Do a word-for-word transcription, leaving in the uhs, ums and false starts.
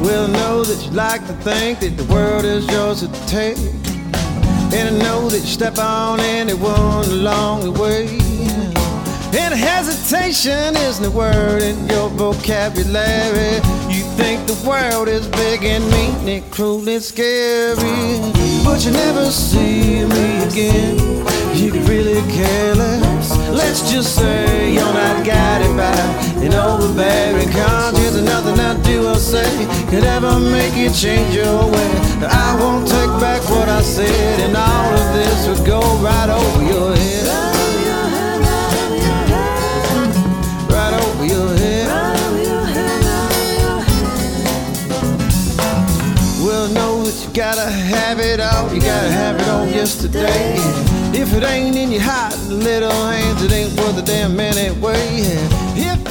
Well, I know that you like to think that the world is yours to take, and I know that you step on anyone along the way. And hesitation isn't a word in your vocabulary. You think the world is big and mean and cruel and scary, but you never see me again. You could really care less. Let's just say you're not guided by an overbearing conscience, and nothing I do or say could ever make you change your way. I won't take back what I said, and all of this would go right over your head. Right over your head. Well, know that you gotta have it all. You gotta have it all yesterday. If it ain't in your hot little hands, it ain't worth a damn anyway. If